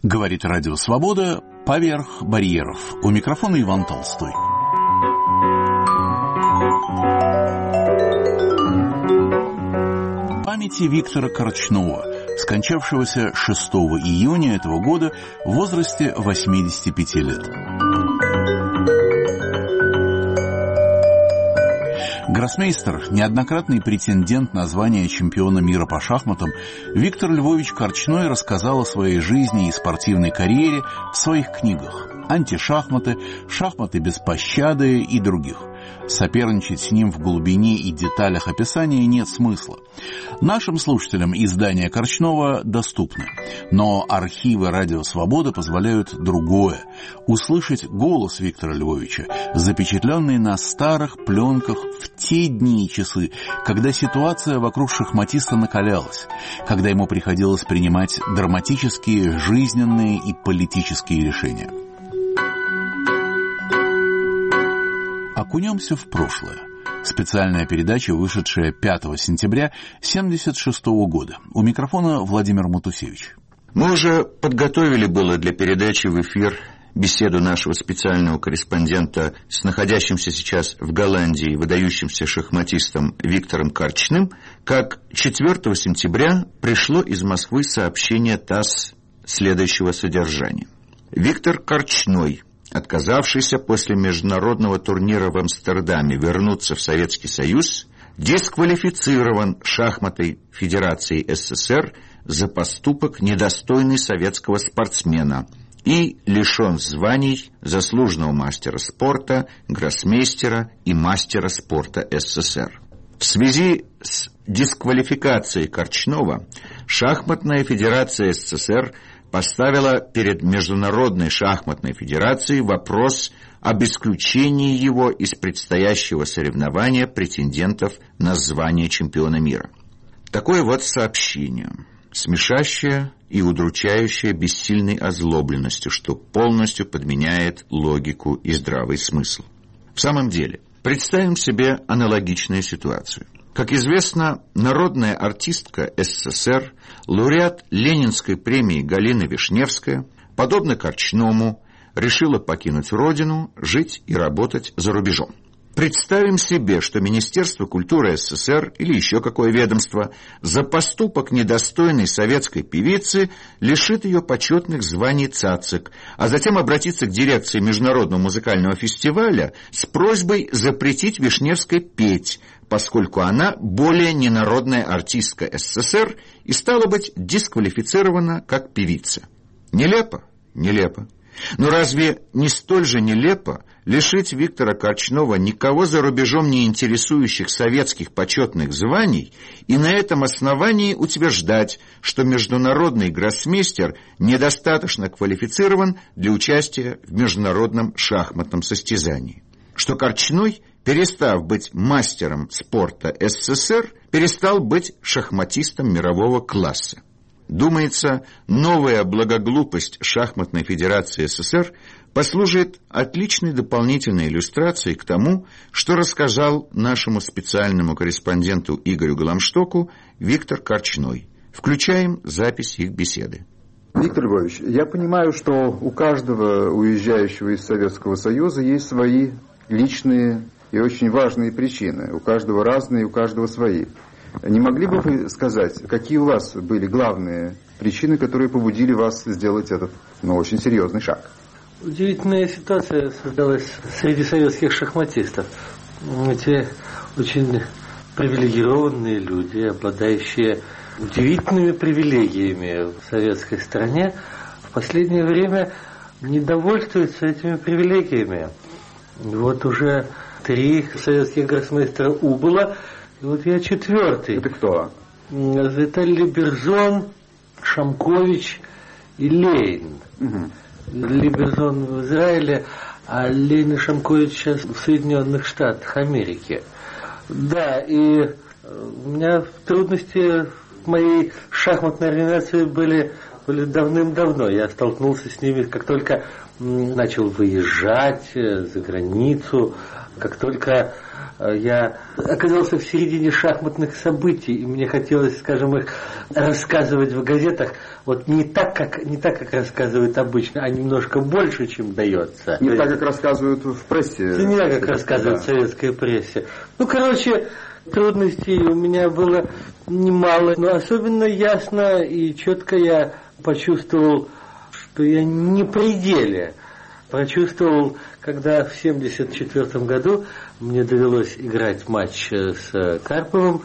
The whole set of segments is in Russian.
Говорит Радио Свобода «Поверх барьеров». У микрофона Иван Толстой. Памяти Виктора Корчнова, скончавшегося 6 июня этого года в возрасте 85 лет. Гроссмейстер, неоднократный претендент на звание чемпиона мира по шахматам, Виктор Львович Корчной рассказал о своей жизни и спортивной карьере в своих книгах «Антишахматы», «Шахматы без пощады» и других. Соперничать с ним в глубине и деталях описания нет смысла. Нашим слушателям издания Корчнова доступны, но архивы Радио Свобода позволяют другое – услышать голос Виктора Львовича, запечатленный на старых пленках в те дни и часы, когда ситуация вокруг шахматиста накалялась, когда ему приходилось принимать драматические, жизненные и политические решения. Окунемся в прошлое. Специальная передача, вышедшая 5 сентября 1976 года. У микрофона Владимир Матусевич. Мы уже подготовили было для передачи в эфир беседу нашего специального корреспондента с находящимся сейчас в Голландии выдающимся шахматистом Виктором Корчным, как 4 сентября пришло из Москвы сообщение ТАСС следующего содержания. Виктор Корчной, отказавшийся после международного турнира в Амстердаме вернуться в Советский Союз, дисквалифицирован Шахматной Федерацией СССР за поступок, недостойный советского спортсмена, и лишен званий заслуженного мастера спорта, гроссмейстера и мастера спорта СССР. В связи с дисквалификацией Корчнова Шахматная Федерация СССР поставила перед Международной шахматной федерацией вопрос об исключении его из предстоящего соревнования претендентов на звание чемпиона мира. Такое вот сообщение, смешащее и удручающее бессильной озлобленностью, что полностью подменяет логику и здравый смысл. В самом деле, представим себе аналогичную ситуацию. Как известно, народная артистка СССР, лауреат Ленинской премии Галина Вишневская, подобно Корчному, решила покинуть родину, жить и работать за рубежом. Представим себе, что Министерство культуры СССР или еще какое ведомство за поступок недостойной советской певицы лишит ее почетных званий цацик, а затем обратится к дирекции Международного музыкального фестиваля с просьбой запретить Вишневской петь, поскольку она более не народная артистка СССР и стала быть дисквалифицирована как певица. Нелепо? Нелепо. Но разве не столь же нелепо лишить Виктора Корчнова никого за рубежом не интересующих советских почетных званий и на этом основании утверждать, что международный гроссмейстер недостаточно квалифицирован для участия в международном шахматном состязании? Что Корчной, перестав быть мастером спорта СССР, перестал быть шахматистом мирового класса. Думается, новая благоглупость Шахматной Федерации СССР послужит отличной дополнительной иллюстрацией к тому, что рассказал нашему специальному корреспонденту Игорю Гламштоку Виктор Корчной. Включаем запись их беседы. Виктор Львович, я понимаю, что у каждого уезжающего из Советского Союза есть свои личные и очень важные причины. У каждого разные, у каждого свои. Не могли бы вы сказать, какие у вас были главные причины, которые побудили вас сделать этот, очень серьезный шаг? Удивительная ситуация создалась среди советских шахматистов. Эти очень привилегированные люди, обладающие удивительными привилегиями в советской стране, в последнее время не довольствуются этими привилегиями. Вот уже 3 советских гроссмейстера убыло, и вот я 4-й. Это кто? Виталий Либерзон, Шамкович и Лейн. Угу. Либерзон в Израиле, а Лейн и Шамкович сейчас в Соединенных Штатах Америки. Да, и у меня трудности в моей шахматной организации были были давным-давно. Я столкнулся с ними, как только начал выезжать за границу, как только я оказался в середине шахматных событий, и мне хотелось, скажем, их рассказывать в газетах, вот не так, как рассказывают обычно, а немножко больше, чем дается. Не так, как рассказывают в прессе. Не так, как рассказывают в советской прессе. Трудностей у меня было немало, но особенно ясно и четко я почувствовал, что я не при деле. Прочувствовал, когда в 1974 году мне довелось играть матч с Карповым,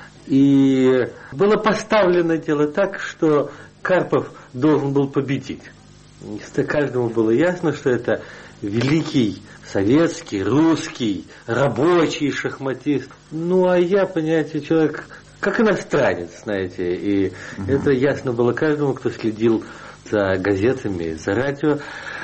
и было поставлено дело так, что Карпов должен был победить. Каждому было ясно, что это великий советский, русский, рабочий шахматист. А я, понимаете, человек как иностранец, знаете, и это ясно было каждому, кто следил за газетами, за радио.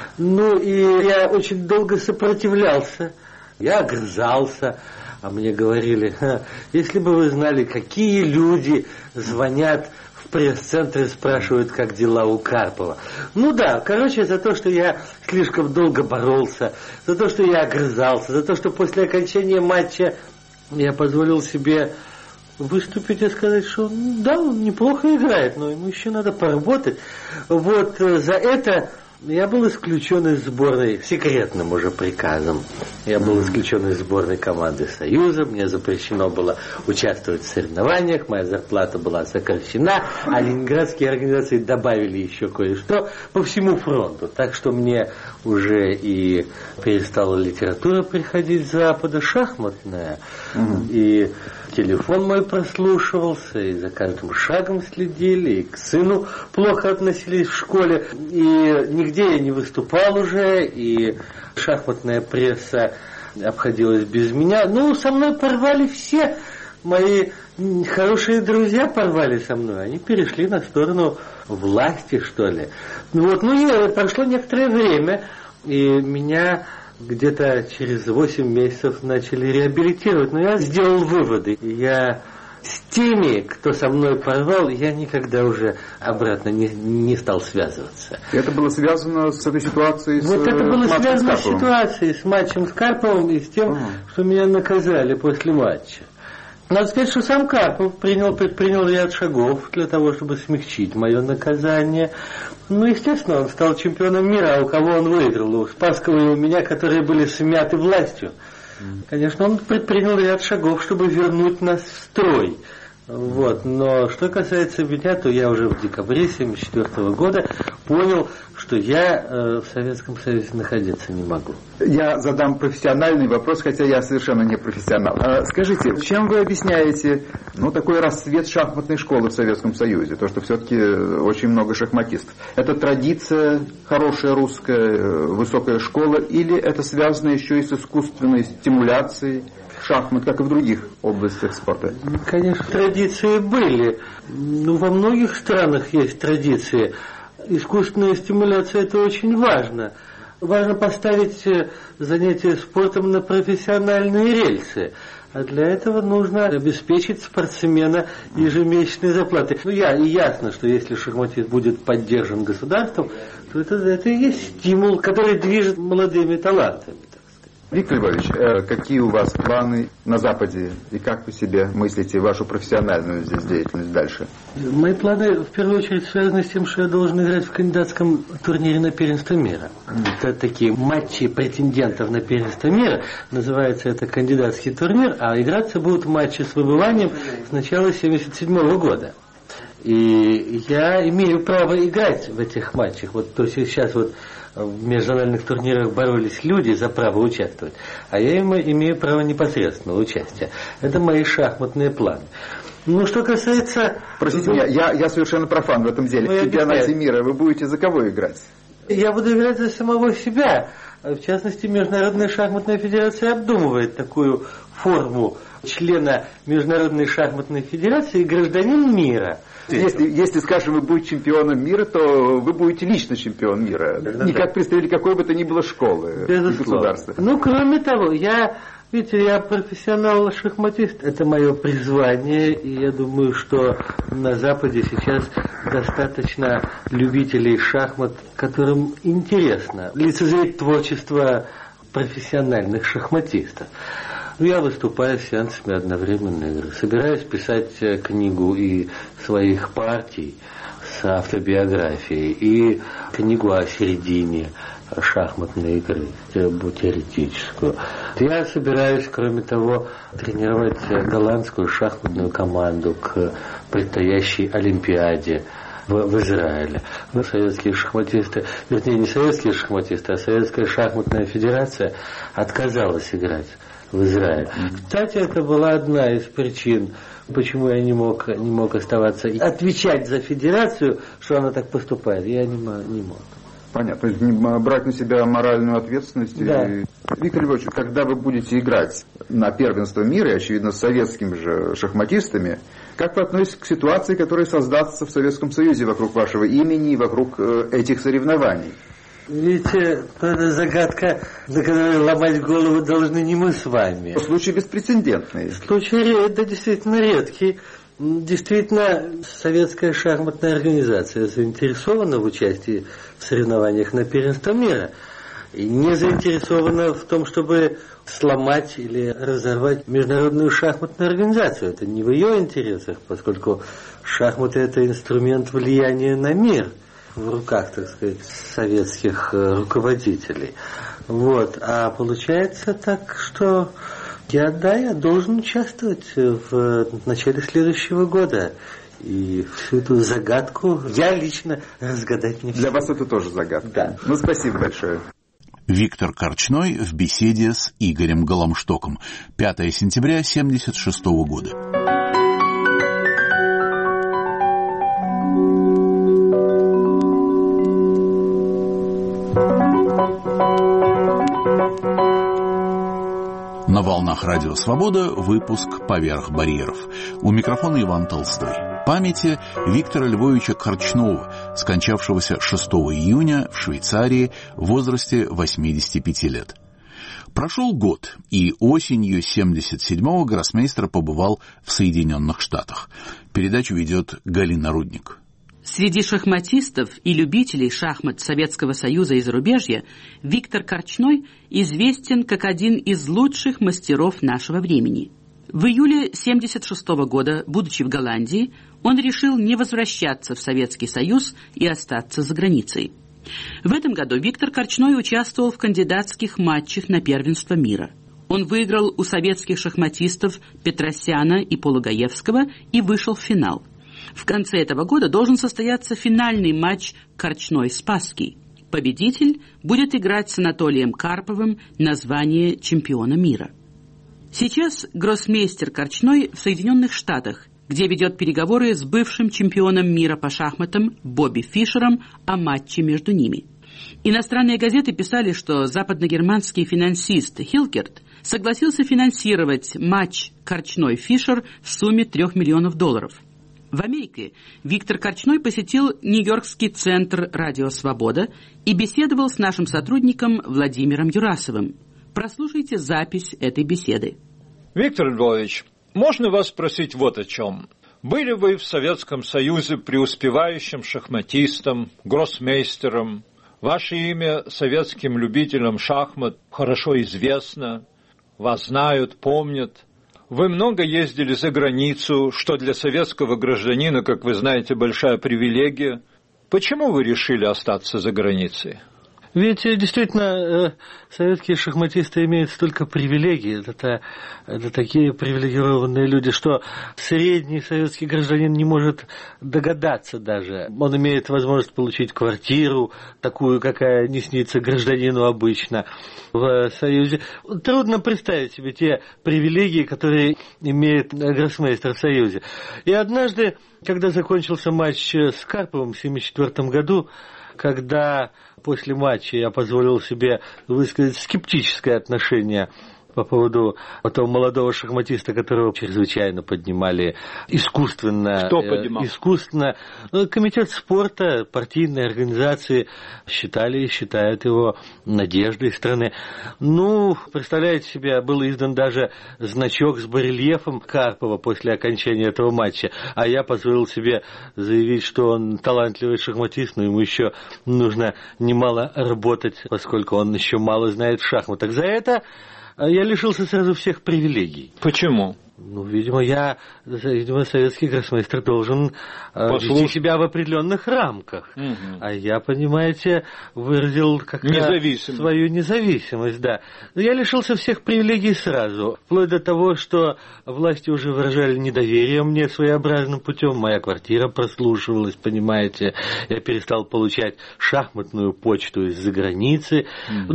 И я очень долго сопротивлялся, я огрызался, а мне говорили, если бы вы знали, какие люди звонят в пресс-центр и спрашивают, как дела у Карпова. За то, что я слишком долго боролся, за то, что я огрызался, за то, что после окончания матча я позволил себе выступить и сказать, что да, он неплохо играет, но ему еще надо поработать. За это я был исключен из сборной секретным уже приказом. Я был исключен из сборной команды Союза, мне запрещено было участвовать в соревнованиях, моя зарплата была сокращена, а ленинградские организации добавили еще кое-что по всему фронту. Так что мне уже и перестала литература приходить с Запада, шахматная, и телефон мой прослушивался, и за каждым шагом следили, и к сыну плохо относились в школе, и нигде я не выступал уже, и шахматная пресса обходилась без меня. Со мной порвали все, мои хорошие друзья порвали со мной, они перешли на сторону власти, что ли. И прошло некоторое время, и меня где-то через 8 месяцев начали реабилитировать. Но я сделал выводы. Я с теми, кто со мной порвал, я никогда уже обратно не стал связываться. Это было связано с этой ситуацией это было связано с ситуацией, с матчем с Карповым и с тем, что меня наказали после матча. Надо сказать, что сам Карпов предпринял ряд шагов для того, чтобы смягчить мое наказание. Естественно, он стал чемпионом мира, а у кого он выиграл? У Спасского и у меня, которые были смяты властью. Конечно, он предпринял ряд шагов, чтобы вернуть нас в строй. Но что касается меня, то я уже в декабре 1974 года понял, что я в Советском Союзе находиться не могу. Я задам профессиональный вопрос, хотя я совершенно не профессионал. Скажите, чем вы объясняете такой расцвет шахматной школы в Советском Союзе? То, что все-таки очень много шахматистов. Это традиция хорошая русская, высокая школа, или это связано еще и с искусственной стимуляцией шахмат, как и в других областях спорта? Конечно, традиции были. Во многих странах есть традиции. Искусственная стимуляция – это очень важно. Важно поставить занятие спортом на профессиональные рельсы. А для этого нужно обеспечить спортсмена ежемесячной зарплатой. Ясно, что если шахматист будет поддержан государством, то это и есть стимул, который движет молодыми талантами. Виктор Львович, какие у вас планы на Западе и как вы себе мыслите вашу профессиональную здесь деятельность дальше? Мои планы в первую очередь связаны с тем, что я должен играть в кандидатском турнире на первенство мира. Это такие матчи претендентов на первенство мира, называется это кандидатский турнир, а играться будут матчи с выбыванием с начала 1977 года. И я имею право играть в этих матчах. То есть сейчас в межнациональных турнирах боролись люди за право участвовать, а я имею право непосредственного участия. Это мои шахматные планы. Что касается... Простите меня, я совершенно профан в этом деле. В чемпионате мира вы будете за кого играть? Я буду играть за самого себя. В частности, Международная шахматная федерация обдумывает такую форму члена Международной шахматной федерации гражданин мира. Если, скажем, вы будете чемпионом мира, то вы будете лично чемпион мира. Не как представитель какой бы то ни было школы, государства. Кроме того, я Видите, я профессионал-шахматист. Это мое призвание, и я думаю, что на Западе сейчас достаточно любителей шахмат, которым интересно лицезреть творчество профессиональных шахматистов. Я выступаю с сеансами одновременной игры. Собираюсь писать книгу и своих партий с автобиографией, и книгу о середине шахматной игры, теоретическую. Я собираюсь, кроме того, тренировать голландскую шахматную команду к предстоящей Олимпиаде в Израиле. Но советские шахматисты, вернее, не советские шахматисты, а Советская шахматная федерация отказалась играть в Израиле. Кстати, это была одна из причин, почему я не мог оставаться и отвечать за федерацию, что она так поступает. Я не мог. Понятно, то есть не брать на себя моральную ответственность. Да. Виктор Львович, когда вы будете играть на первенство мира, и, очевидно, с советскими же шахматистами, как вы относитесь к ситуации, которая создастся в Советском Союзе вокруг вашего имени и вокруг этих соревнований? Видите, это загадка, на которой ломать голову должны не мы с вами. Случай беспрецедентный. Случай, это действительно редкий. Действительно, Советская шахматная организация заинтересована в участии в соревнованиях на первенство мира. И не заинтересована в том, чтобы сломать или разорвать Международную шахматную организацию. Это не в ее интересах, поскольку шахматы – это инструмент влияния на мир в руках, так сказать, советских руководителей. Вот. А получается так, что я должен участвовать в начале следующего года. И всю эту загадку я лично разгадать не Для вас это тоже загадка. Да. Ну, спасибо большое. Виктор Корчной в беседе с Игорем Голомштоком. 5 сентября 1976 года. На волнах Радио Свобода выпуск «Поверх барьеров». У микрофона Иван Толстой. Памяти Виктора Львовича Корчнова, скончавшегося 6 июня в Швейцарии в возрасте 85 лет. Прошел год, и осенью 1977-го гроссмейстер побывал в Соединенных Штатах. Передачу ведет Галина Рудник. Среди шахматистов и любителей шахмат Советского Союза и зарубежья Виктор Корчной известен как один из лучших мастеров нашего времени. В июле 1976 года, будучи в Голландии, он решил не возвращаться в Советский Союз и остаться за границей. В этом году Виктор Корчной участвовал в кандидатских матчах на первенство мира. Он выиграл у советских шахматистов Петросяна и Полугаевского и вышел в финал. В конце этого года должен состояться финальный матч Корчной-Спасский. Победитель будет играть с Анатолием Карповым на звание чемпиона мира. Сейчас гроссмейстер Корчной в Соединенных Штатах, где ведет переговоры с бывшим чемпионом мира по шахматам Бобби Фишером о матче между ними. Иностранные газеты писали, что западногерманский финансист Хилкерт согласился финансировать матч Корчной-Фишер в сумме $3 миллионов. В Америке Виктор Корчной посетил Нью-Йоркский центр «Радио Свобода» и беседовал с нашим сотрудником Владимиром Юрасовым. Прослушайте запись этой беседы. Виктор Львович, можно вас спросить вот о чем. Были вы в Советском Союзе преуспевающим шахматистом, гроссмейстером? Ваше имя советским любителям шахмат хорошо известно, вас знают, помнят. Вы много ездили за границу, что для советского гражданина, как вы знаете, большая привилегия. Почему вы решили остаться за границей? Ведь действительно советские шахматисты имеют столько привилегий. Это такие привилегированные люди, что средний советский гражданин не может догадаться даже. Он имеет возможность получить квартиру, такую, какая не снится гражданину обычно в Союзе. Трудно представить себе те привилегии, которые имеет гроссмейстер в Союзе. И однажды, когда закончился матч с Карповым в 1974 году, когда после матча я позволил себе высказать скептическое отношение по поводу этого молодого шахматиста, которого чрезвычайно поднимали искусственно. Кто поднимал? Искусственно. Комитет спорта, партийные организации считали и считают его надеждой страны. Представляете себе, был издан даже значок с барельефом Карпова после окончания этого матча, а я позволил себе заявить, что он талантливый шахматист, но ему еще нужно немало работать, поскольку он еще мало знает в шахматах. За это я лишился сразу всех привилегий. Почему? Видимо, советский гроссмейстер должен вести себя в определенных рамках. Угу. А я, понимаете, выразил как-то свою независимость, да. Но я лишился всех привилегий сразу, вплоть до того, что власти уже выражали недоверие мне своеобразным путем. Моя квартира прослушивалась, понимаете. Я перестал получать шахматную почту из-за границы.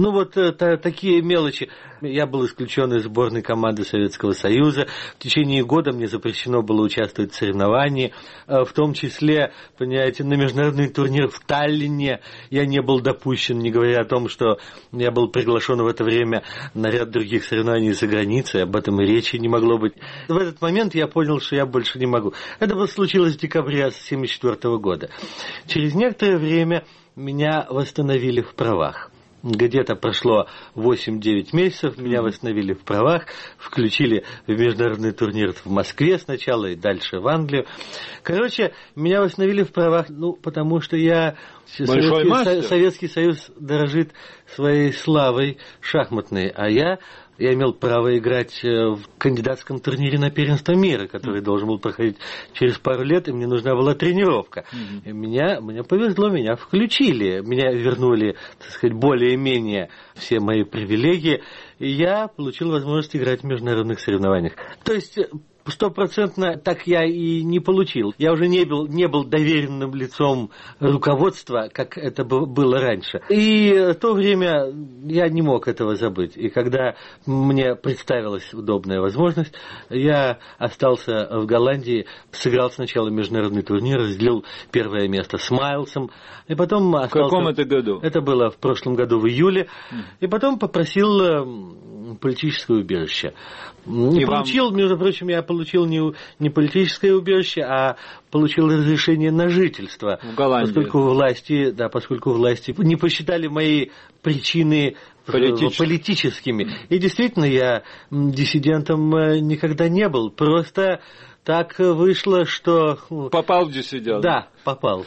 Такие мелочи. Я был исключен из сборной команды Советского Союза. В течение года мне запрещено было участвовать в соревновании, в том числе, понимаете, на международный турнир в Таллине я не был допущен, не говоря о том, что я был приглашен в это время на ряд других соревнований за границей, об этом и речи не могло быть. В этот момент я понял, что я больше не могу. Это случилось в декабре 1974 года. Через некоторое время меня восстановили в правах. Где-то прошло 8-9 месяцев, меня восстановили в правах, включили в международный турнир в Москве сначала и дальше в Англию. Меня восстановили в правах, потому что Советский Союз дорожит своей славой шахматной, а я имел право играть в кандидатском турнире на первенство мира, который должен был проходить через пару лет, и мне нужна была тренировка. И мне повезло, меня включили, меня вернули, так сказать, более-менее все мои привилегии, и я получил возможность играть в международных соревнованиях. То есть 100% так я и не получил. Я уже не был доверенным лицом руководства, как это было раньше. И в то время я не мог этого забыть. И когда мне представилась удобная возможность, я остался в Голландии, сыграл сначала международный турнир, разделил первое место с Майлсом, и потом остался... В каком это году? Это было в прошлом году, в июле. И потом попросил политическое убежище. Между прочим, я получил не политическое убежище, а получил разрешение на жительство. В Голландии. Поскольку власти не посчитали мои причины политическими. И действительно, я диссидентом никогда не был. Просто так вышло, что... Попал в диссидент. Да, попал.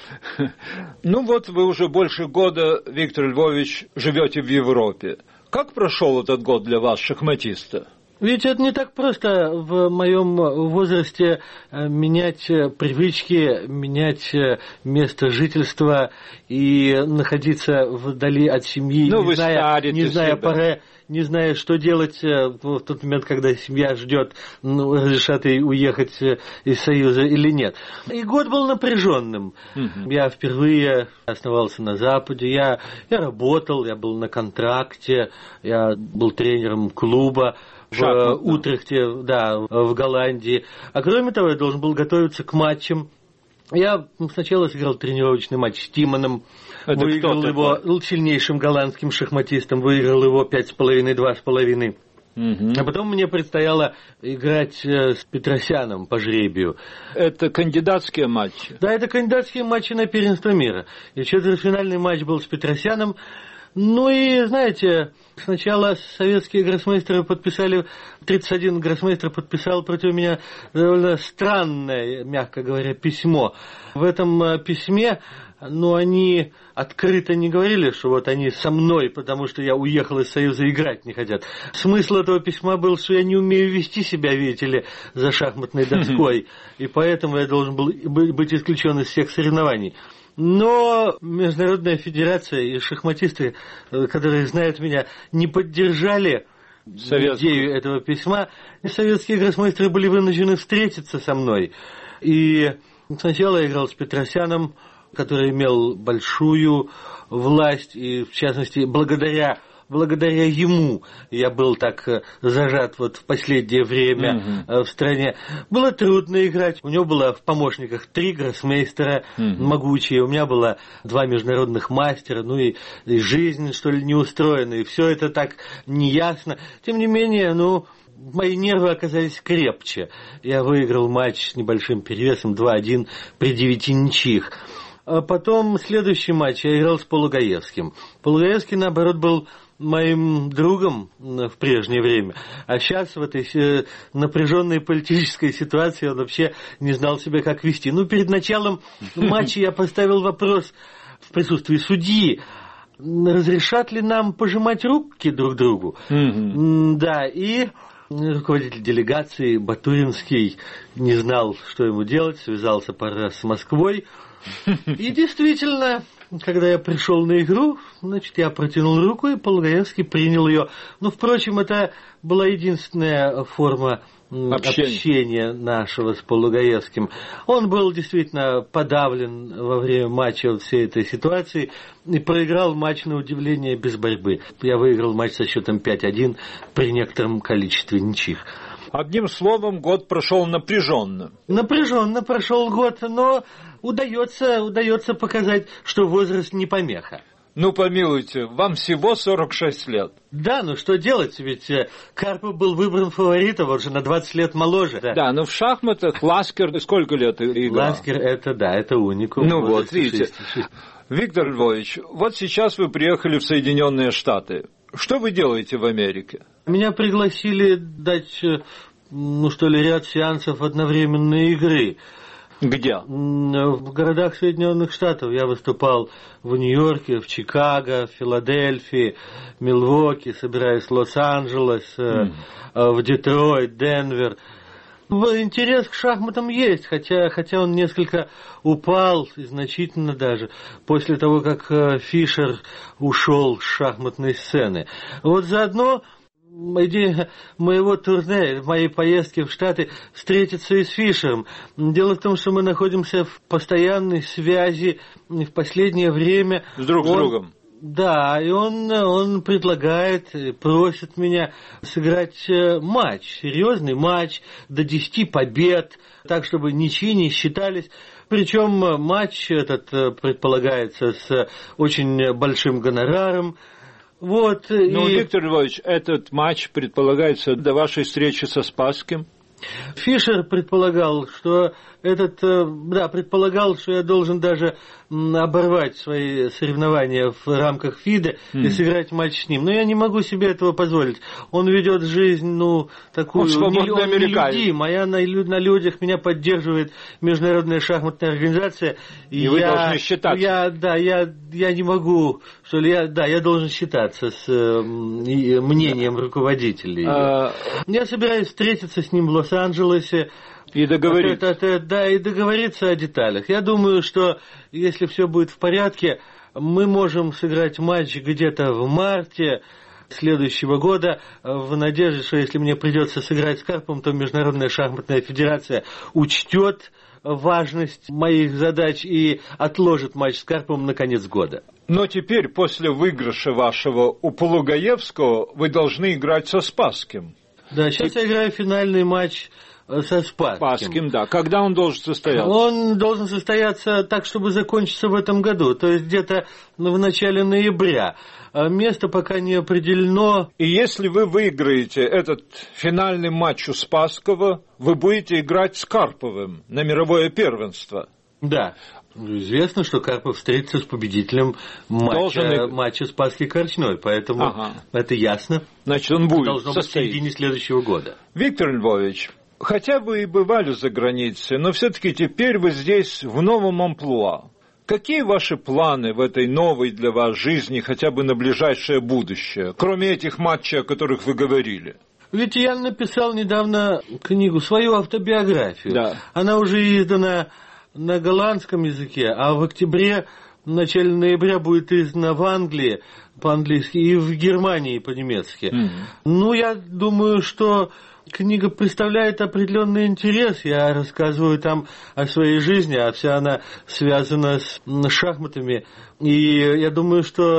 Вы уже больше года, Виктор Львович, живете в Европе. Как прошел этот год для вас, шахматиста? Ведь это не так просто в моем возрасте менять привычки, менять место жительства и находиться вдали от семьи, не зная, что делать в тот момент, когда семья ждет, разрешат ей уехать из Союза или нет. И год был напряженным. Я впервые оставался на Западе, я работал, я был на контракте, я был тренером клуба в Утрехте, в Голландии. А кроме того, я должен был готовиться к матчам. Я сначала сыграл тренировочный матч с Тиманом, выиграл его сильнейшим голландским шахматистом, выиграл его 5,5, 2,5. А потом мне предстояло играть с Петросяном по жребию. Это кандидатские матчи? Да, это кандидатские матчи на первенство мира. И четвертьфинальный матч был с Петросяном. И, знаете, сначала советские гроссмейстеры 31 гроссмейстер подписал против меня довольно странное, мягко говоря, письмо. В этом письме, они открыто не говорили, что они со мной, потому что я уехал из Союза, играть не хотят. Смысл этого письма был, что я не умею вести себя, видите ли, за шахматной доской, и поэтому я должен был быть исключен из всех соревнований. Но Международная федерация и шахматисты, которые знают меня, не поддержали идею этого письма. И советские гроссмейстеры были вынуждены встретиться со мной. И сначала я играл с Петросяном, который имел большую власть, и в частности, благодаря благодаря ему я был так зажат вот в последнее время в стране. Было трудно играть. У него было в помощниках 3 гроссмейстера могучие, у меня было 2 международных мастера, ну и жизнь, что ли, не устроена, и все это так неясно. Тем не менее, мои нервы оказались крепче. Я выиграл матч с небольшим перевесом 2-1 при 9 ничьих. А потом следующий матч я играл с Полугаевским. Полугаевский, наоборот, был моим другом в прежнее время. А сейчас в этой напряженной политической ситуации он вообще не знал себя, как вести. Перед началом матча я поставил вопрос в присутствии судьи: разрешат ли нам пожимать руки друг другу? Да, и руководитель делегации Батуринский не знал, что ему делать, связался пару раз с Москвой. И действительно, когда я пришел на игру, я протянул руку, и Полугаевский принял ее. Впрочем, это была единственная форма общения нашего с Полугаевским. Он был действительно подавлен во время матча всей этой ситуации и проиграл матч, на удивление, без борьбы. Я выиграл матч со счетом 5-1 при некотором количестве ничьих. Одним словом, год прошел напряженно. Напряженно прошел год, но удается показать, что возраст не помеха. Помилуйте, вам всего 46 лет. Да, что делать, ведь Карпов был выбран фаворитом, он же на 20 лет моложе. Да, в шахматах Ласкер сколько лет играл? Ласкер, это уникум. Видите. Виктор Львович, вот сейчас вы приехали в Соединенные Штаты. Что вы делаете в Америке? Меня пригласили дать, ряд сеансов одновременной игры. Где? В городах Соединенных Штатов. Я выступал в Нью-Йорке, в Чикаго, в Филадельфии, Милуоки, собираюсь в Лос-Анджелес, в Детройт, Денвер. Интерес к шахматам есть, хотя он несколько упал, и значительно даже, после того, как Фишер ушел с шахматной сцены. Заодно идея моего турне, моей поездки в Штаты, встретиться и с Фишером. Дело в том, что мы находимся в постоянной связи в последнее время. Друг с другом. Да, и он предлагает, просит меня сыграть матч, серьезный матч, до 10 побед, так, чтобы ничьи не считались. Причем матч этот предполагается с очень большим гонораром. Виктор Львович, этот матч предполагается до вашей встречи со Спасским? Фишер предполагал, что что я должен даже оборвать свои соревнования в рамках ФИДе и сыграть матч с ним. Но я не могу себе этого позволить. Он ведет жизнь, такую нелюдим. На людях меня поддерживает Международная шахматная организация. И вы должны считаться. Я не могу, я должен считаться с мнением руководителей. Я собираюсь встретиться с ним в Лос-Анджелесе. И договориться. И договориться о деталях. Я думаю, что если все будет в порядке, мы можем сыграть матч где-то в марте следующего года, в надежде, что если мне придется сыграть с Карповым, то Международная шахматная федерация учтет важность моих задач и отложит матч с Карповым на конец года. Но теперь, после выигрыша вашего у Полугаевского, вы должны играть со Спасским. Да, сейчас я играю финальный матч со Спасским. Да. Когда он должен состояться? Он должен состояться так, чтобы закончиться в этом году, то есть где-то в начале ноября. Место пока не определено. И если вы выиграете этот финальный матч у Спасского, вы будете играть с Карповым на мировое первенство. Да. Известно, что Карпов встретится с победителем матча Спасский-Корчной, поэтому это ясно. Значит, он будет должно быть в середине следующего года. Виктор Львович, хотя вы и бывали за границей, но все-таки теперь вы здесь в новом амплуа. Какие ваши планы в этой новой для вас жизни хотя бы на ближайшее будущее, кроме этих матчей, о которых вы говорили? Ведь я написал недавно книгу, свою автобиографию. Да. Она уже издана на голландском языке, а в октябре, в начале ноября будет издана в Англии по-английски и в Германии по-немецки. Я думаю, что книга представляет определенный интерес. Я рассказываю там о своей жизни, а вся она связана с шахматами. И я думаю, что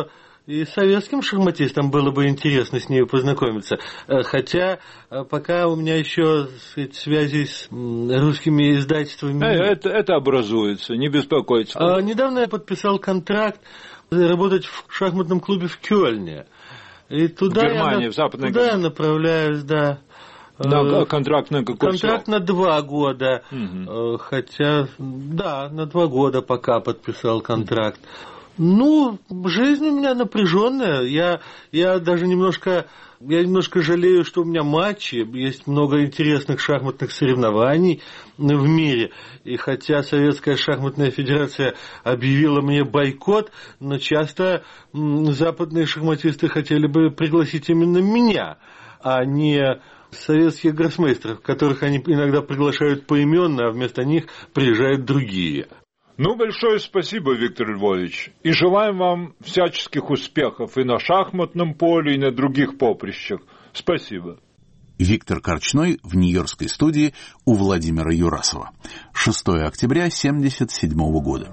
И советским шахматистам было бы интересно с ней познакомиться. Хотя пока у меня еще связи с русскими издательствами... Это образуется, не беспокойтесь. Недавно я подписал контракт работать в шахматном клубе в Кёльне. И туда в Германии, в Западной Германии. Туда я направляюсь, да. Контракт на какой Контракт на 2 года. Хотя, да, на 2 года пока подписал контракт. Ну, жизнь у меня напряженная. Я даже немножко жалею, что у меня матчи. Есть много интересных шахматных соревнований в мире. И хотя Советская шахматная федерация объявила мне бойкот, но часто западные шахматисты хотели бы пригласить именно меня, а не советских гроссмейстеров, которых они иногда приглашают поименно, а вместо них приезжают другие. Ну, большое спасибо, Виктор Львович, и желаем вам всяческих успехов и на шахматном поле, и на других поприщах. Спасибо. Виктор Корчной в нью-йоркской студии у Владимира Юрасова. 6 октября 1977 года.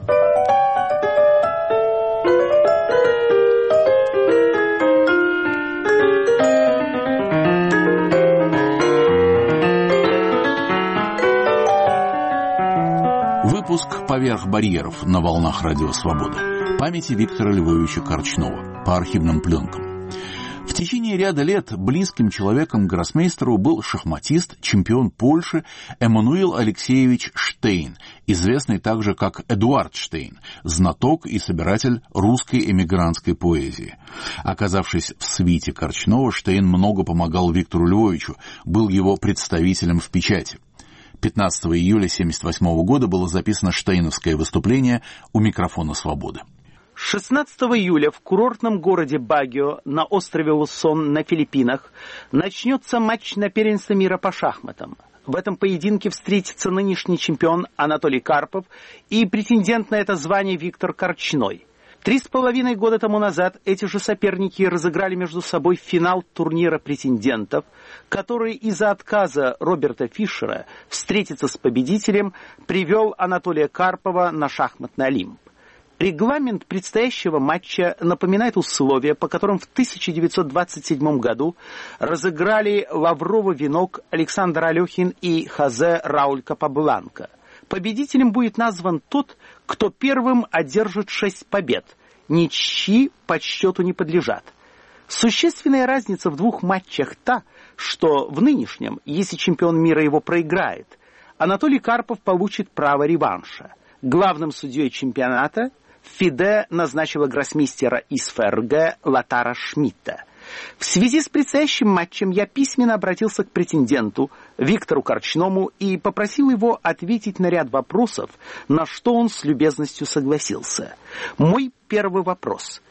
Выпуск «Поверх барьеров» на волнах Радио Свобода. Памяти Виктора Львовича Корчнова по архивным пленкам. В течение ряда лет близким человеком к гроссмейстеру был шахматист, чемпион Польши Эммануил Алексеевич Штейн, известный также как Эдуард Штейн, знаток и собиратель русской эмигрантской поэзии. Оказавшись в свите Корчнова, Штейн много помогал Виктору Львовичу, был его представителем в печати. 15 июля 1978 года было записано штейновское выступление у микрофона «Свободы». 16 июля в курортном городе Багио на острове Лусон на Филиппинах начнется матч на первенство мира по шахматам. В этом поединке встретится нынешний чемпион Анатолий Карпов и претендент на это звание Виктор Корчной. 3,5 года тому назад эти же соперники разыграли между собой финал турнира претендентов, который из-за отказа Роберта Фишера встретиться с победителем привел Анатолия Карпова на шахматный Олимп. Регламент предстоящего матча напоминает условия, по которым в 1927 году разыграли Лавровый венок Александр Алехин и Хозе Рауль Капабланка. Победителем будет назван тот, кто первым одержит 6 побед. Ничьи подсчету не подлежат. Существенная разница в двух матчах та, что в нынешнем, если чемпион мира его проиграет, Анатолий Карпов получит право реванша. Главным судьей чемпионата ФИДЕ назначила гроссмейстера из ФРГ Лотара Шмидта. В связи с предстоящим матчем я письменно обратился к претенденту Виктору Корчному и попросил его ответить на ряд вопросов, на что он с любезностью согласился. Мой первый вопрос.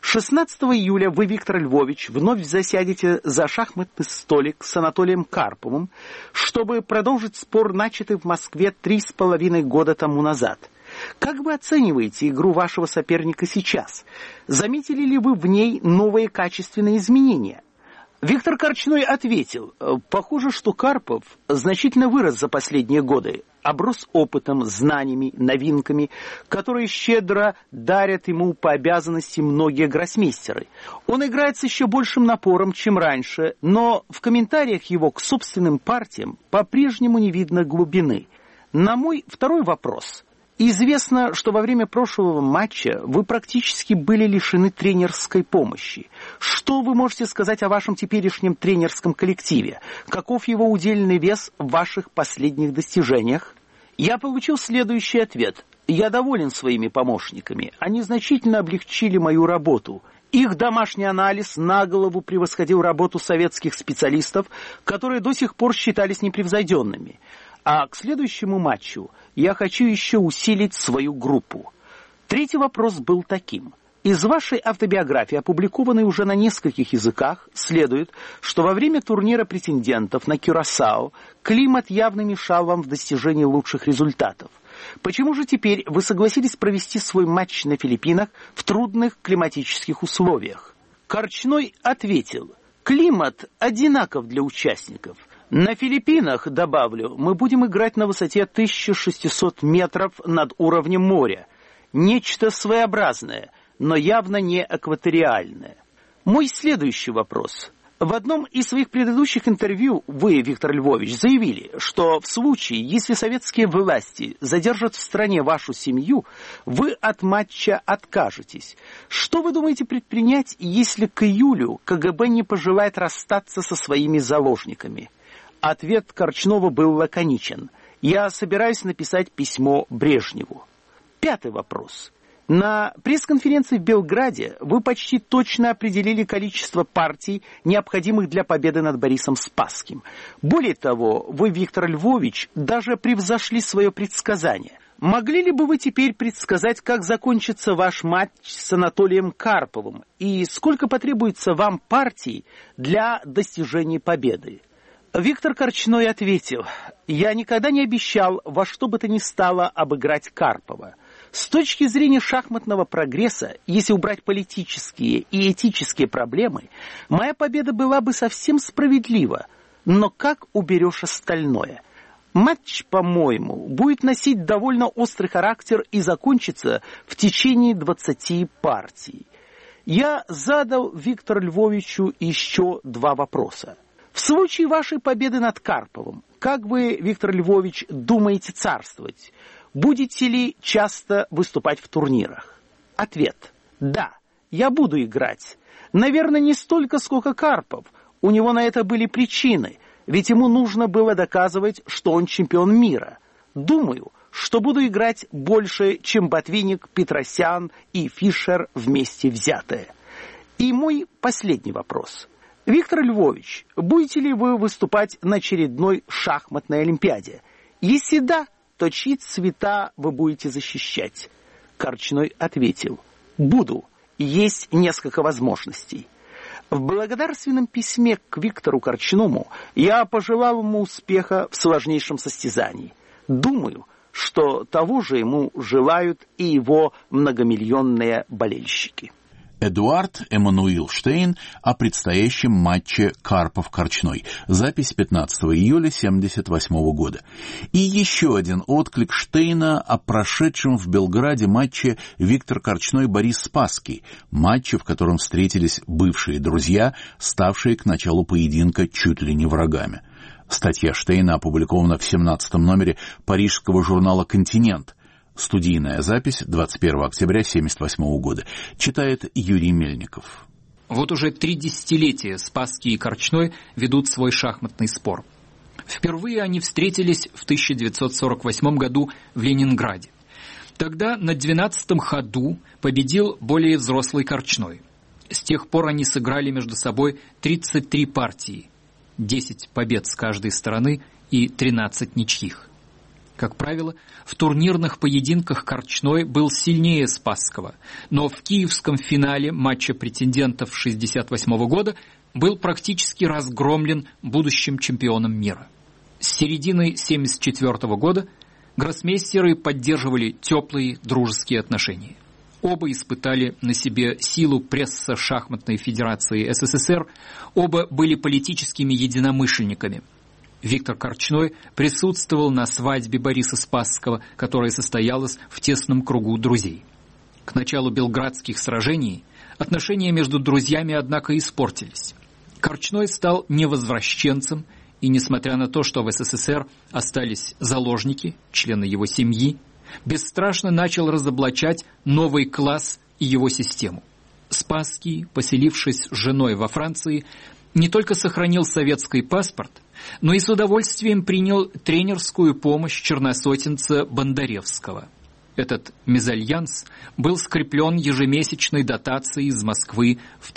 16 июля вы, Виктор Львович, вновь засядете за шахматный столик с Анатолием Карповым, чтобы продолжить спор, начатый в Москве 3,5 года тому назад. Как вы оцениваете игру вашего соперника сейчас? Заметили ли вы в ней новые качественные изменения? Виктор Корчной ответил: похоже, что Карпов значительно вырос за последние годы, оброс опытом, знаниями, новинками, которые щедро дарят ему по обязанности многие гроссмейстеры. Он играет с еще большим напором, чем раньше, но в комментариях его к собственным партиям по-прежнему не видно глубины. На мой второй вопрос. Известно, что во время прошлого матча вы практически были лишены тренерской помощи. Что вы можете сказать о вашем теперешнем тренерском коллективе? Каков его удельный вес в ваших последних достижениях? Я получил следующий ответ. Я доволен своими помощниками. Они значительно облегчили мою работу. Их домашний анализ на голову превосходил работу советских специалистов, которые до сих пор считались непревзойденными. А к следующему матчу я хочу еще усилить свою группу. Третий вопрос был таким. Из вашей автобиографии, опубликованной уже на нескольких языках, следует, что во время турнира претендентов на Кюрасао климат явно мешал вам в достижении лучших результатов. Почему же теперь вы согласились провести свой матч на Филиппинах в трудных климатических условиях? Корчной ответил: климат одинаков для участников. На Филиппинах, добавлю, мы будем играть на высоте 1600 метров над уровнем моря. Нечто своеобразное. но явно не экваториальное. Мой следующий вопрос. В одном из своих предыдущих интервью вы, Виктор Львович, заявили, что в случае, если советские власти задержат в стране вашу семью, вы от матча откажетесь. Что вы думаете предпринять, если к июлю КГБ не пожелает расстаться со своими заложниками? Ответ Корчнова был лаконичен. Я собираюсь написать письмо Брежневу. 5-й вопрос. На пресс-конференции в Белграде вы почти точно определили количество партий, необходимых для победы над Борисом Спасским. Более того, вы, Виктор Львович, даже превзошли свое предсказание. Могли ли бы вы теперь предсказать, как закончится ваш матч с Анатолием Карповым и сколько потребуется вам партий для достижения победы? Виктор Корчной ответил: «Я никогда не обещал во что бы то ни стало обыграть Карпова. С точки зрения шахматного прогресса, если убрать политические и этические проблемы, моя победа была бы совсем справедлива. Но как уберешь остальное? Матч, по-моему, будет носить довольно острый характер и закончится в течение 20 партий». Я задал Виктору Львовичу еще 2 вопроса. В случае вашей победы над Карповым, как вы, Виктор Львович, думаете царствовать? Будете ли часто выступать в турнирах? Ответ. Да, я буду играть. Наверное, не столько, сколько Карпов. У него на это были причины, ведь ему нужно было доказывать, что он чемпион мира. Думаю, что буду играть больше, чем Ботвинник, Петросян и Фишер вместе взятые. И мой последний вопрос. Виктор Львович, будете ли вы выступать на очередной шахматной олимпиаде? Если да, то чьи цвета вы будете защищать? Корчной ответил: буду. Есть несколько возможностей. В благодарственном письме к Виктору Корчному я пожелал ему успеха в сложнейшем состязании. Думаю, что того же ему желают и его многомиллионные болельщики. Эдуард Эммануил Штейн о предстоящем матче Карпов-Корчной. Запись 15 июля 1978 года. И еще один отклик Штейна о прошедшем в Белграде матче Виктор Корчной-Борис Спасский. Матче, в котором встретились бывшие друзья, ставшие к началу поединка чуть ли не врагами. Статья Штейна опубликована в 17-м номере парижского журнала «Континент». Студийная запись 21 октября 1978 года. Читает Юрий Мельников. Вот уже 3 десятилетия Спасский и Корчной ведут свой шахматный спор. Впервые они встретились в 1948 году в Ленинграде. Тогда на 12-м ходу победил более взрослый Корчной. С тех пор они сыграли между собой 33 партии, 10 побед с каждой стороны и 13 ничьих. Как правило, в турнирных поединках Корчной был сильнее Спасского, но в киевском финале матча претендентов 1968 года был практически разгромлен будущим чемпионом мира. С середины 1974 года гроссмейстеры поддерживали теплые дружеские отношения. Оба испытали на себе силу пресса шахматной федерации СССР, оба были политическими единомышленниками. Виктор Корчной присутствовал на свадьбе Бориса Спасского, которая состоялась в тесном кругу друзей. К началу белградских сражений отношения между друзьями, однако, испортились. Корчной стал невозвращенцем, и, несмотря на то, что в СССР остались заложники, члены его семьи, бесстрашно начал разоблачать новый класс и его систему. Спасский, поселившись с женой во Франции, не только сохранил советский паспорт, но и с удовольствием принял тренерскую помощь черносотенца Бондаревского. Этот мезальянс был скреплен ежемесячной дотацией из Москвы в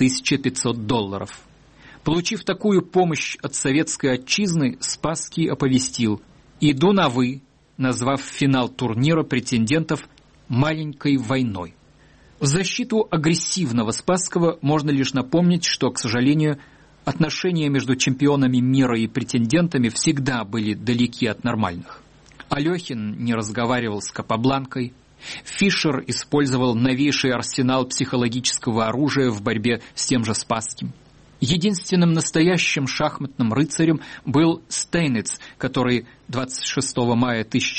$1500. Получив такую помощь от советской отчизны, Спасский оповестил: «Иду на «вы», назвав финал турнира претендентов «маленькой войной». В защиту агрессивного Спасского можно лишь напомнить, что, к сожалению, отношения между чемпионами мира и претендентами всегда были далеки от нормальных. Алехин не разговаривал с Капабланкой, Фишер использовал новейший арсенал психологического оружия в борьбе с тем же Спасским. Единственным настоящим шахматным рыцарем был Стейниц, который 26 мая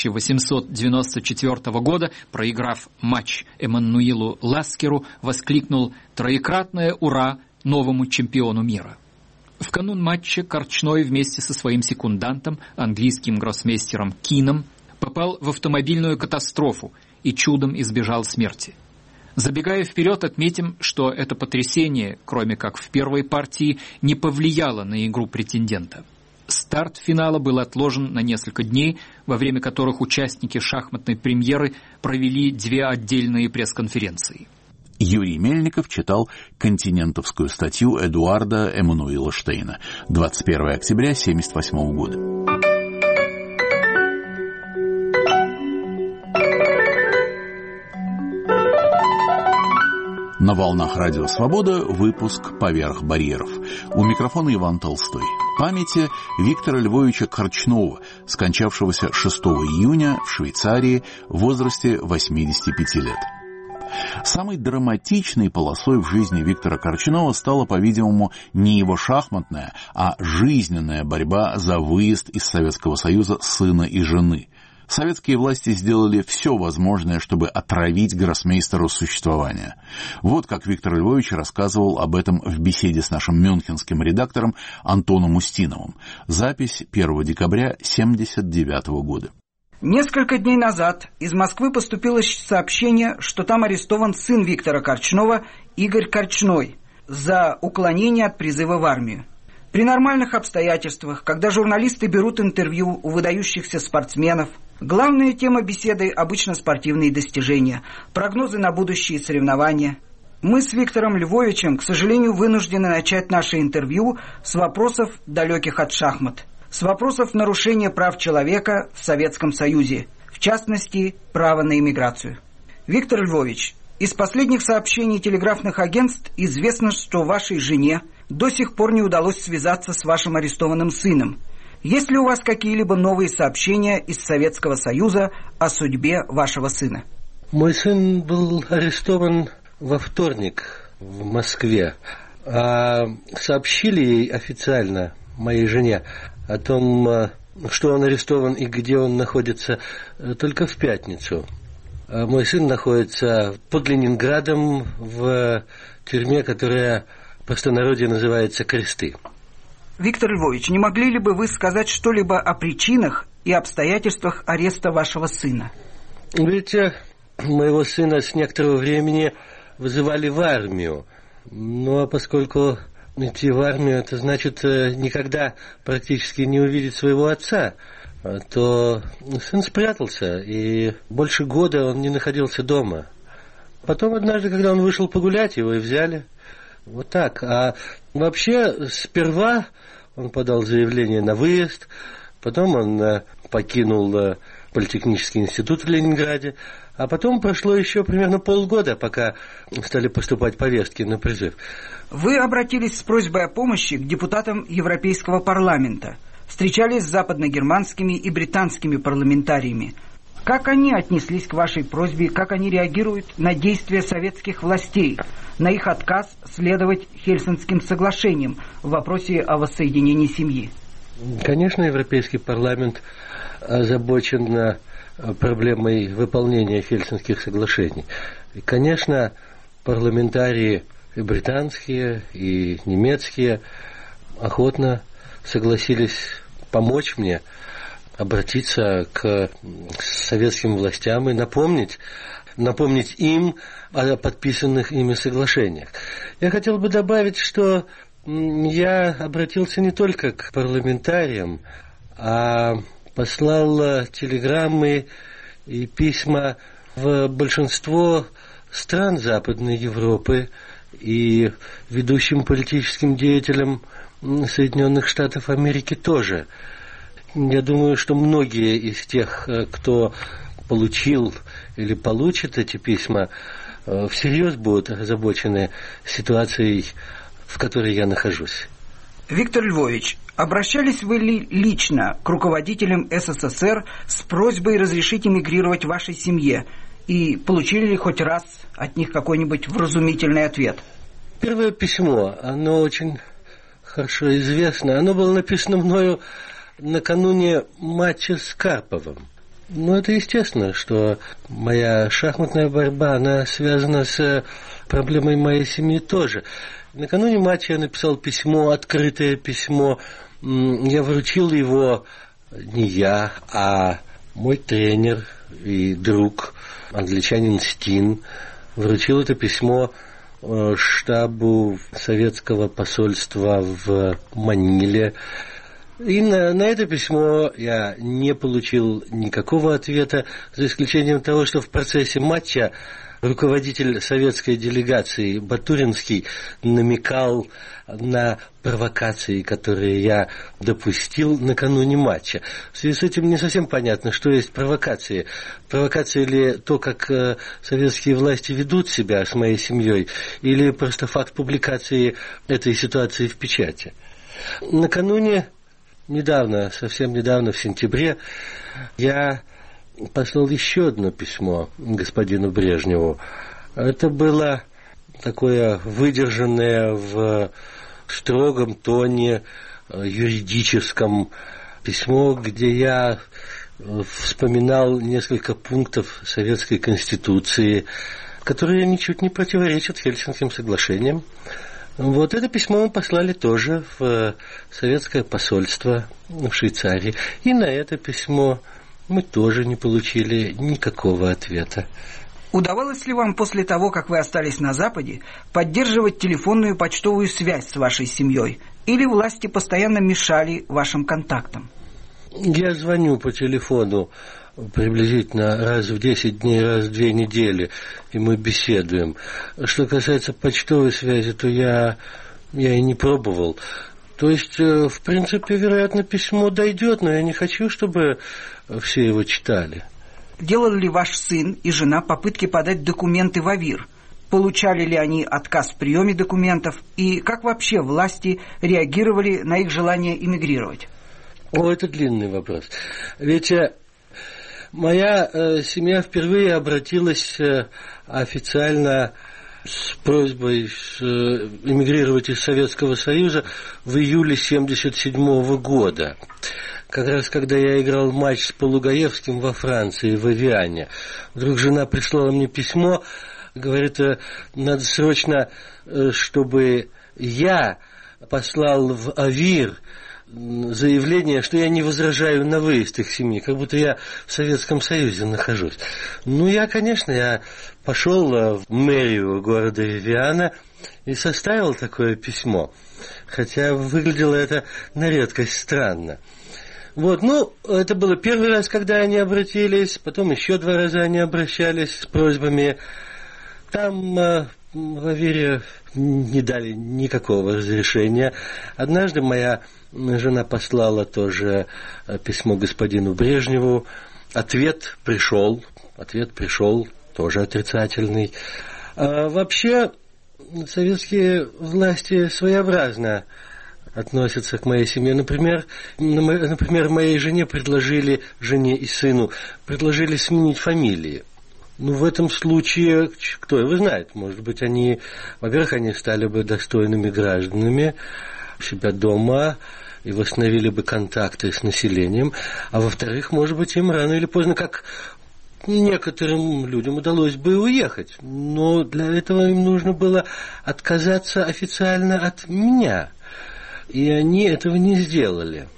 1894 года, проиграв матч Эммануилу Ласкеру, воскликнул «Троекратное ура новому чемпиону мира!». В канун матча Корчной вместе со своим секундантом, английским гроссмейстером Кином, попал в автомобильную катастрофу и чудом избежал смерти. Забегая вперед, отметим, что это потрясение, кроме как в первой партии, не повлияло на игру претендента. Старт финала был отложен на несколько дней, во время которых участники шахматной премьеры провели 2 отдельные пресс-конференции. Юрий Мельников читал континентовскую статью Эдуарда Эммануила Штейна, 21 октября 1978 года. На волнах Радио Свобода выпуск «Поверх барьеров». У микрофона Иван Толстой. Памяти Виктора Львовича Корчнова, скончавшегося 6 июня в Швейцарии в возрасте 85 лет. Самой драматичной полосой в жизни Виктора Корчнова стала, по-видимому, не его шахматная, а жизненная борьба за выезд из Советского Союза сына и жены. Советские власти сделали все возможное, чтобы отравить гроссмейстеру существование. Вот как Виктор Львович рассказывал об этом в беседе с нашим мюнхенским редактором Антоном Устиновым. Запись 1 декабря 1979 года. Несколько дней назад из Москвы поступило сообщение, что там арестован сын Виктора Корчнова, Игорь Корчной, за уклонение от призыва в армию. При нормальных обстоятельствах, когда журналисты берут интервью у выдающихся спортсменов, главная тема беседы обычно спортивные достижения, прогнозы на будущие соревнования. Мы с Виктором Львовичем, к сожалению, вынуждены начать наше интервью с вопросов, далеких от шахмат, с вопросов нарушения прав человека в Советском Союзе, в частности, права на иммиграцию. Виктор Львович, из последних сообщений телеграфных агентств известно, что вашей жене до сих пор не удалось связаться с вашим арестованным сыном. Есть ли у вас какие-либо новые сообщения из Советского Союза о судьбе вашего сына? Мой сын был арестован во вторник в Москве. Сообщили ей официально, моей жене, о том, что он арестован и где он находится, только в пятницу. Мой сын находится под Ленинградом в тюрьме, которая в простонародье называется «Кресты». Виктор Львович, не могли ли бы вы сказать что-либо о причинах и обстоятельствах ареста вашего сына? Видите, моего сына с некоторого времени вызывали в армию. Ну, а поскольку идти в армию, это значит никогда практически не увидеть своего отца, то сын спрятался, и больше года он не находился дома. Потом однажды, когда он вышел погулять, его и взяли. Вот так. А вообще, сперва он подал заявление на выезд, потом он покинул Политехнический институт в Ленинграде, а потом прошло еще примерно полгода, пока стали поступать повестки на призыв. Вы обратились с просьбой о помощи к депутатам Европейского парламента, встречались с западногерманскими и британскими парламентариями. Как они отнеслись к вашей просьбе, как они реагируют на действия советских властей, на их отказ следовать Хельсинским соглашениям в вопросе о воссоединении семьи? Конечно, Европейский парламент озабочен проблемой выполнения Хельсинских соглашений. И, конечно, парламентарии и британские, и немецкие охотно согласились помочь мне обратиться к советским властям и напомнить им о подписанных ими соглашениях. Я хотел бы добавить, что я обратился не только к парламентариям, а послал телеграммы и письма в большинство стран Западной Европы и ведущим политическим деятелям Соединенных Штатов Америки тоже. Я думаю, что многие из тех, кто получил или получит эти письма, всерьез будут озабочены ситуацией, в которой я нахожусь. Виктор Львович, обращались вы ли лично к руководителям СССР с просьбой разрешить эмигрировать вашей семье? И получили ли хоть раз от них какой-нибудь вразумительный ответ? Первое письмо, оно очень хорошо известно. Оно было написано мною накануне матча с Карповым. Ну, это естественно, что моя шахматная борьба, она связана с проблемой моей семьи тоже. Накануне матча я написал письмо, открытое письмо. Я вручил его не я, а мой тренер и друг, англичанин Стин, вручил это письмо штабу советского посольства в Маниле. И на это письмо я не получил никакого ответа, за исключением того, что в процессе матча руководитель советской делегации Батуринский намекал на провокации, которые я допустил накануне матча. В связи с этим не совсем понятно, что есть провокации. Провокация ли то, как советские власти ведут себя с моей семьей, или просто факт публикации этой ситуации в печати. Накануне, совсем недавно, в сентябре, я послал еще одно письмо господину Брежневу. Это было такое выдержанное в строгом тоне юридическом письмо, где я вспоминал несколько пунктов Советской Конституции, которые ничуть не противоречат Хельсинским соглашениям. Вот это письмо мы послали тоже в советское посольство в Швейцарии. И на это письмо мы тоже не получили никакого ответа. Удавалось ли вам после того, как вы остались на Западе, поддерживать телефонную и почтовую связь с вашей семьей? Или власти постоянно мешали вашим контактам? Я звоню по телефону приблизительно раз в 10 дней, раз в 2 недели, и мы беседуем. Что касается почтовой связи, то я и не пробовал. То есть, в принципе, вероятно, письмо дойдет, но я не хочу, чтобы все его читали. Делал ли ваш сын и жена попытки подать документы в АВИР? Получали ли они отказ в приеме документов? И как вообще власти реагировали на их желание эмигрировать? Это длинный вопрос. Ведь моя семья впервые обратилась официально с просьбой эмигрировать из Советского Союза в июле 1977 года. Как раз когда я играл матч с Полугаевским во Франции, в Эвиане. Вдруг жена прислала мне письмо, говорит, надо срочно, чтобы я послал в АВИР заявление, что я не возражаю на выезд их семьи, как будто я в Советском Союзе нахожусь. Я пошел в мэрию города Эвиана и составил такое письмо, хотя выглядело это на редкость странно. Это было первый раз, когда они обратились, потом еще 2 раза они обращались с просьбами. Там в АВИРе не дали никакого разрешения. Однажды моя жена послала тоже письмо господину Брежневу. Ответ пришел, тоже отрицательный. Вообще, советские власти своеобразно относятся к моей семье. Например, моей жене жене и сыну предложили сменить фамилии. В этом случае, кто его знает, может быть, во-первых, они стали бы достойными гражданами у себя дома и восстановили бы контакты с населением, а во-вторых, может быть, им рано или поздно, как некоторым людям, удалось бы уехать, но для этого им нужно было отказаться официально от меня, и они этого не сделали.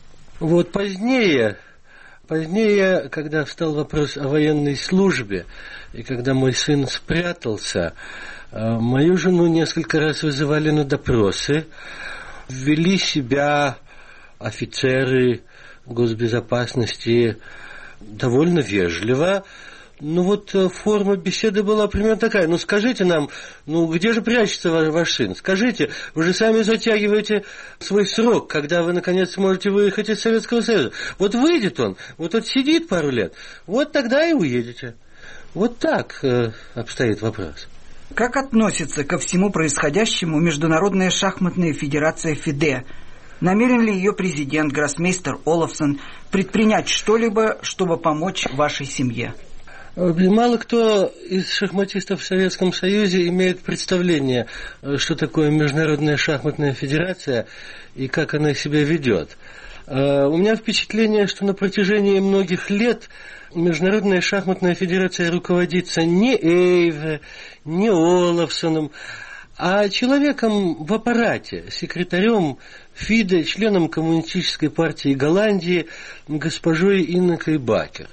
Позднее, когда встал вопрос о военной службе, и когда мой сын спрятался, мою жену несколько раз вызывали на допросы, ввели себя офицеры госбезопасности довольно вежливо. Форма беседы была примерно такая. Скажите нам, где же прячется ваш сын? Скажите, вы же сами затягиваете свой срок, когда вы, наконец, сможете выехать из Советского Союза. Выйдет он, сидит пару лет, тогда и уедете. Так обстоит вопрос. Как относится ко всему происходящему Международная шахматная федерация ФИДЕ? Намерен ли ее президент, гроссмейстер Олафсон, предпринять что-либо, чтобы помочь вашей семье? Мало кто из шахматистов в Советском Союзе имеет представление, что такое Международная шахматная федерация и как она себя ведет. У меня впечатление, что на протяжении многих лет Международная шахматная федерация руководится не Эйве, не Олафсоном, а человеком в аппарате, секретарем ФИДе, членом Коммунистической партии Голландии, госпожой Иннекой Бакер.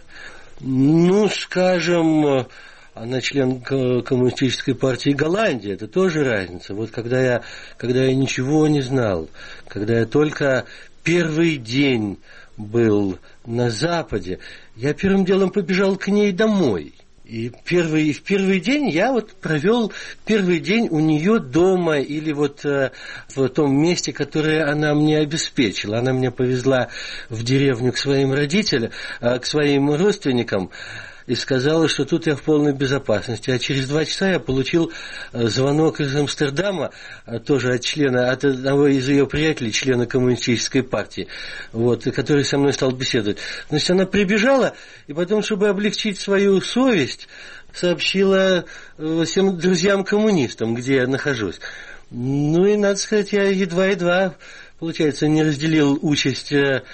Ну, скажем, она член Коммунистической партии Голландии, это тоже разница. Вот когда я ничего не знал, когда я только первый день был на Западе, я первым делом побежал к ней домой. И в первый день я вот провел первый день у нее дома или вот в том месте, которое она мне обеспечила. Она меня повезла в деревню к своим родителям, к своим родственникам, и сказала, что тут я в полной безопасности. А через 2 часа я получил звонок из Амстердама, тоже от одного из ее приятелей, члена Коммунистической партии, вот, который со мной стал беседовать. Значит, она прибежала, и потом, чтобы облегчить свою совесть, сообщила всем друзьям-коммунистам, где я нахожусь. Ну и, надо сказать, я едва-едва, получается, не разделил участь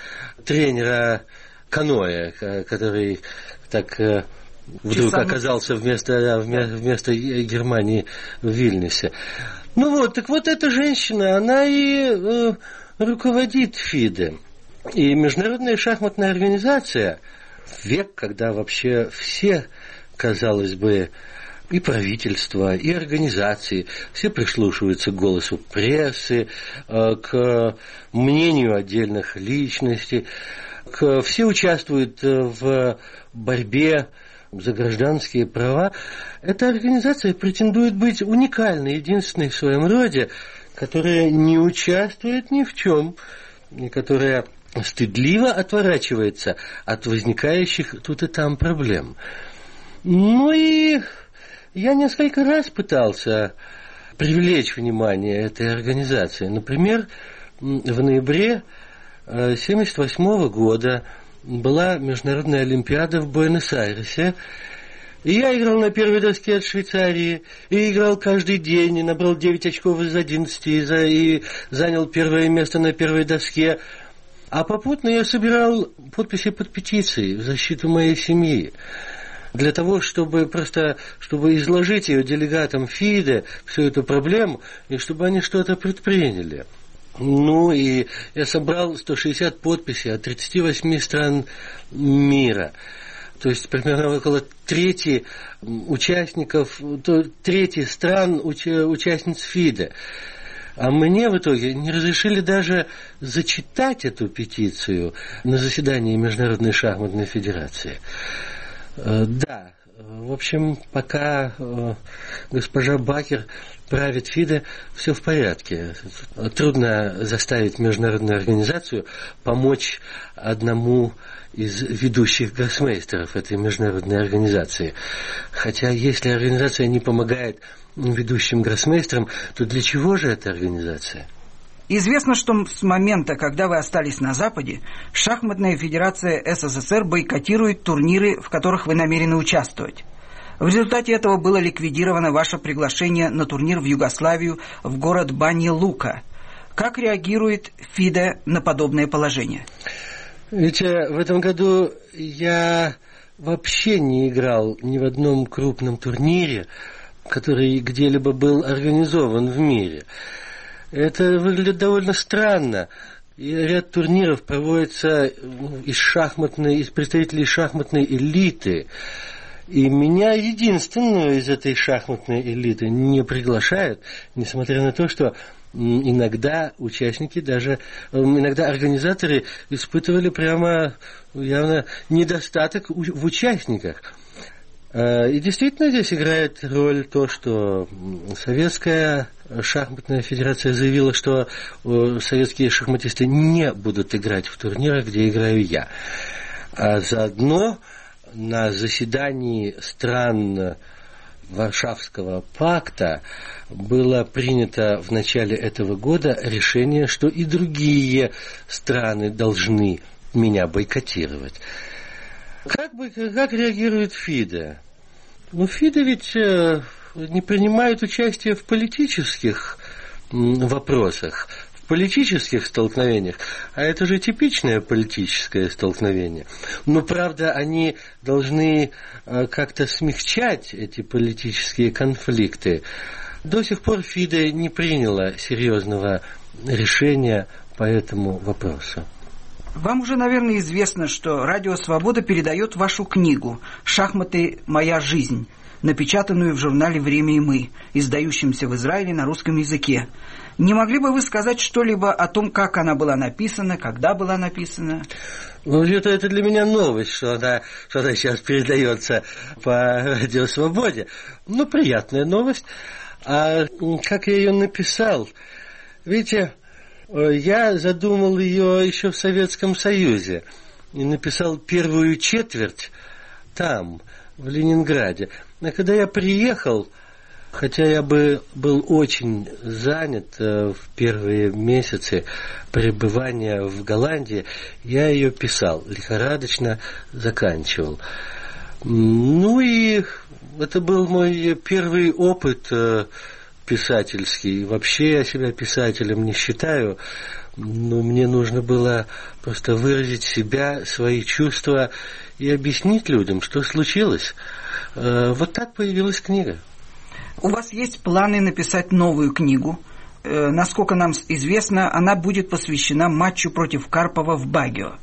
тренера каноэ, который так вдруг оказался вместо Германии в Вильнюсе. Ну вот, так вот эта женщина, она и руководит ФИДе. И Международная шахматная организация, в век, когда вообще все, казалось бы, и правительство, и организации, все прислушиваются к голосу прессы, к мнению отдельных личностей, все участвуют в борьбе за гражданские права. Эта организация претендует быть уникальной, единственной в своем роде, которая не участвует ни в чем, и которая стыдливо отворачивается от возникающих тут и там проблем. Ну и я несколько раз пытался привлечь внимание этой организации. Например, в ноябре 1978 года была международная олимпиада в Буэнос-Айресе, и я играл на первой доске от Швейцарии, и играл каждый день, и набрал 9 очков из 11, и занял первое место на первой доске. А попутно я собирал подписи под петицией в защиту моей семьи, для того, чтобы изложить ее делегатам ФИДе, всю эту проблему, и чтобы они что-то предприняли. Ну, и я собрал 160 подписей от 38 стран мира. То есть, примерно около трети стран участниц ФИДе. А мне в итоге не разрешили даже зачитать эту петицию на заседании Международной шахматной федерации. Да, в общем, пока госпожа Бакер правит ФИДе, все в порядке. Трудно заставить международную организацию помочь одному из ведущих гроссмейстеров этой международной организации. Хотя, если организация не помогает ведущим гроссмейстерам, то для чего же эта организация? Известно, что с момента, когда вы остались на Западе, Шахматная федерация СССР бойкотирует турниры, в которых вы намерены участвовать. В результате этого было ликвидировано ваше приглашение на турнир в Югославию в город Банья-Лука. Как реагирует ФИДе на подобное положение? Ведь в этом году я вообще не играл ни в одном крупном турнире, который где-либо был организован в мире. Это выглядит довольно странно. И ряд турниров проводится из представителей шахматной элиты. И меня единственную из этой шахматной элиты не приглашают, несмотря на то, что иногда организаторы испытывали прямо явно недостаток в участниках. И действительно здесь играет роль то, что Советская шахматная федерация заявила, что советские шахматисты не будут играть в турнирах, где играю я. А заодно на заседании стран Варшавского пакта было принято в начале этого года решение, что и другие страны должны меня бойкотировать. Как реагирует ФИДе? ФИДе ведь не принимает участие в политических вопросах, в политических столкновениях, а это же типичное политическое столкновение. Но, правда, они должны как-то смягчать эти политические конфликты. До сих пор ФИДе не приняло серьезного решения по этому вопросу. Вам уже, наверное, известно, что Радио Свобода передает вашу книгу «Шахматы. Моя жизнь», напечатанную в журнале «Время и мы», издающемся в Израиле на русском языке. Не могли бы вы сказать что-либо о том, как она была написана, когда была написана? Это для меня новость, что она сейчас передается по Радио Свободе. Приятная новость. А как я ее написал? Видите, я задумал ее еще в Советском Союзе и написал первую четверть там, в Ленинграде. А когда я приехал, хотя я был очень занят в первые месяцы пребывания в Голландии, я ее писал, лихорадочно заканчивал. И это был мой первый опыт писательский. Вообще я себя писателем не считаю, но мне нужно было просто выразить себя, свои чувства и объяснить людям, что случилось. Вот так появилась книга. У вас есть планы написать новую книгу? Насколько нам известно, она будет посвящена матчу против Карпова в Багио.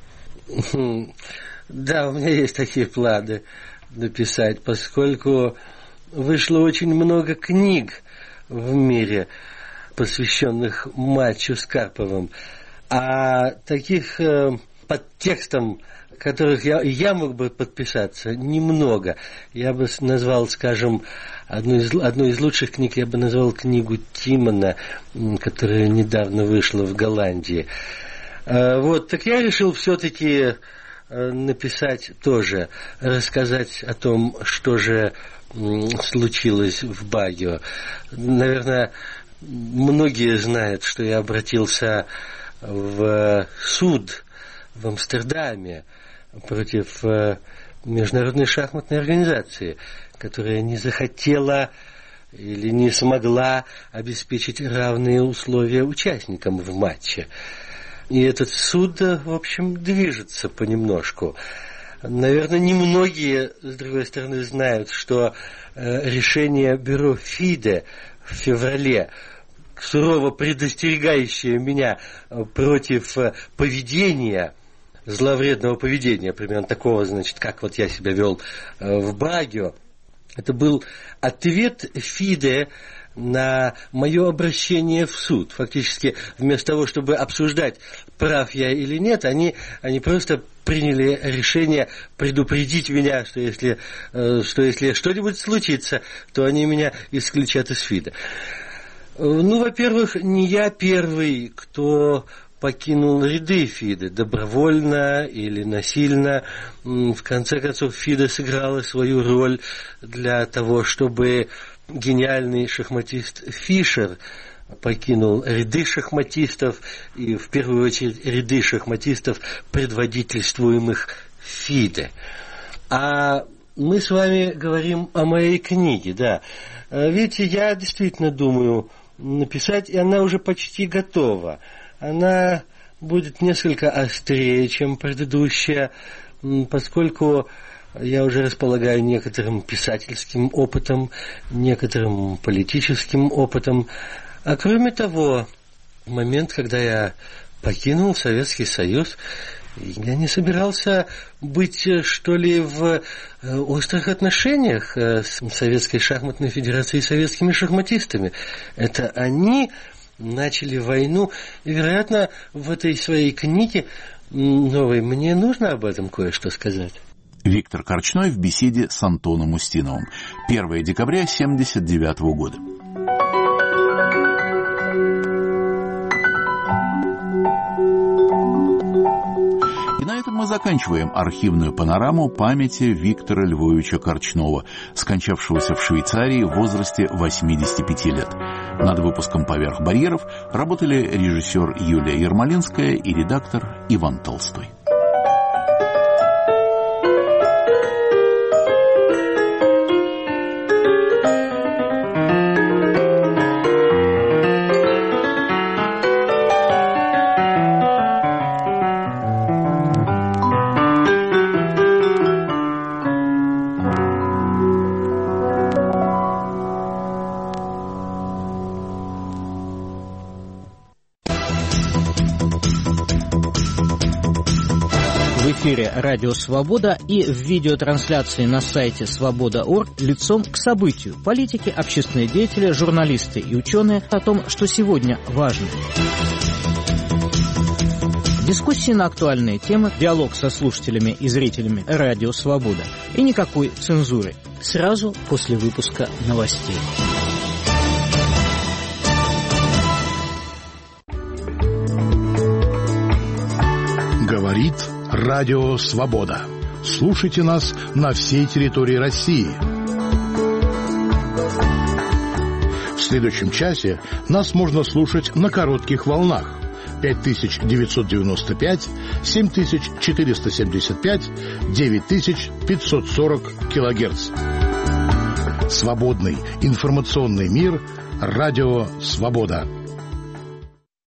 Да, у меня есть такие планы написать, поскольку вышло очень много книг в мире, посвященных матчу с Карповым. А таких под текстом, которых я мог бы подписаться, немного. Я бы назвал, скажем, одну из лучших книг, я бы назвал книгу Тимона, которая недавно вышла в Голландии. Так я решил все-таки написать тоже, рассказать о том, что же случилось в Багио. Наверное, многие знают, что я обратился в суд в Амстердаме против Международной шахматной организации, которая не захотела или не смогла обеспечить равные условия участникам в матче. И этот суд, в общем, движется понемножку. Наверное, немногие, с другой стороны, знают, что решение бюро ФИДе в феврале, сурово предостерегающее меня против поведения, зловредного поведения, примерно такого, как я себя вел в Багио, это был ответ ФИДе на мое обращение в суд. Фактически, вместо того, чтобы обсуждать, прав я или нет, они просто приняли решение предупредить меня, что если что-нибудь случится, то они меня исключат из ФИДа. Во-первых, не я первый, кто покинул ряды ФИДа, добровольно или насильно. В конце концов, ФИДа сыграла свою роль для того, чтобы гениальный шахматист Фишер покинул ряды шахматистов, и в первую очередь ряды шахматистов, предводительствуемых ФИДе. А мы с вами говорим о моей книге, да. Видите, я действительно думаю написать, и она уже почти готова. Она будет несколько острее, чем предыдущая, поскольку я уже располагаю некоторым писательским опытом, некоторым политическим опытом. А кроме того, в момент, когда я покинул Советский Союз, я не собирался быть, что ли, в острых отношениях с Советской шахматной федерацией и советскими шахматистами. Это они начали войну, и, вероятно, в этой своей книге новой мне нужно об этом кое-что сказать. Виктор Корчной в беседе с Антоном Устиновым. 1 декабря 1979 года. И на этом мы заканчиваем архивную панораму памяти Виктора Львовича Корчнова, скончавшегося в Швейцарии в возрасте 85 лет. Над выпуском «Поверх барьеров» работали режиссер Юлия Ермолинская и редактор Иван Толстой. эфире «Радио Свобода» и в видеотрансляции на сайте свобода.орг лицом к событию. Политики, общественные деятели, журналисты и ученые о том, что сегодня важно. Дискуссии на актуальные темы, диалог со слушателями и зрителями «Радио Свобода». И никакой цензуры. Сразу после выпуска новостей. Говорит Радио Свобода. Слушайте нас на всей территории России. В следующем часе нас можно слушать на коротких волнах. 5995, 7475, 9540 килогерц. Свободный информационный мир. Радио Свобода.